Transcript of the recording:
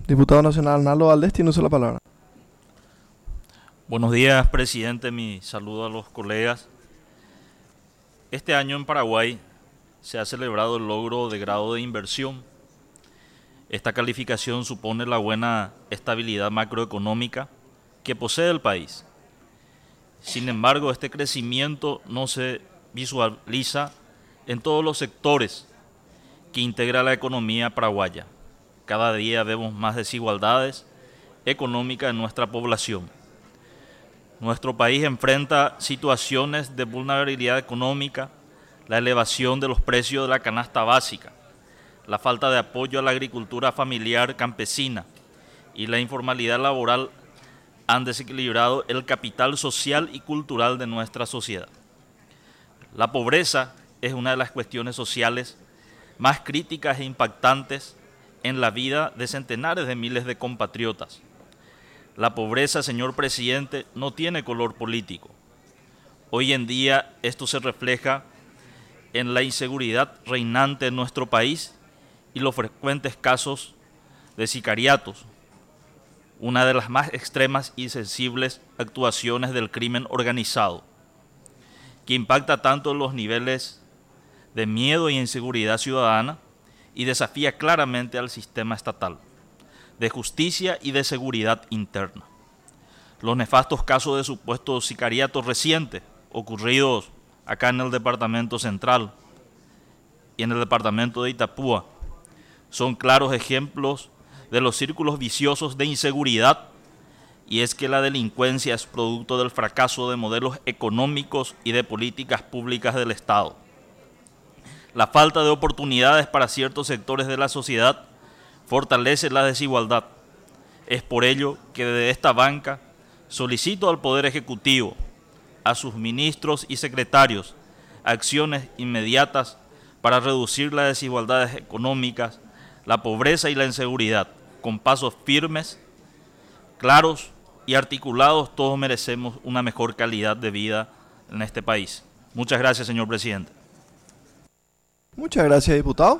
Diputado Nacional Arnaldo Valdés tiene usted la palabra. Buenos días, presidente. Mi saludo a los colegas. Este año en Paraguay se ha celebrado el logro de grado de inversión. Esta calificación supone la buena estabilidad macroeconómica que posee el país. Sin embargo, este crecimiento no se visualiza en todos los sectores que integra la economía paraguaya. Cada día vemos más desigualdades económicas en nuestra población. Nuestro país enfrenta situaciones de vulnerabilidad económica, la elevación de los precios de la canasta básica, la falta de apoyo a la agricultura familiar campesina y la informalidad laboral han desequilibrado el capital social y cultural de nuestra sociedad. La pobreza es una de las cuestiones sociales más críticas e impactantes en la vida de centenares de miles de compatriotas. La pobreza, señor presidente, no tiene color político. Hoy en día esto se refleja en la inseguridad reinante en nuestro país y los frecuentes casos de sicariatos, una de las más extremas y sensibles actuaciones del crimen organizado, que impacta tanto en los niveles de miedo y inseguridad ciudadana y desafía claramente al sistema estatal de justicia y de seguridad interna. Los nefastos casos de supuestos sicariatos recientes ocurridos acá en el departamento central y en el departamento de Itapúa son claros ejemplos de los círculos viciosos de inseguridad, y es que la delincuencia es producto del fracaso de modelos económicos y de políticas públicas del Estado. La falta de oportunidades para ciertos sectores de la sociedad fortalece la desigualdad. Es por ello que desde esta banca solicito al Poder Ejecutivo, a sus ministros y secretarios, acciones inmediatas para reducir las desigualdades económicas, la pobreza y la inseguridad. Con pasos firmes, claros y articulados, todos merecemos una mejor calidad de vida en este país. Muchas gracias, señor presidente. Muchas gracias, diputado.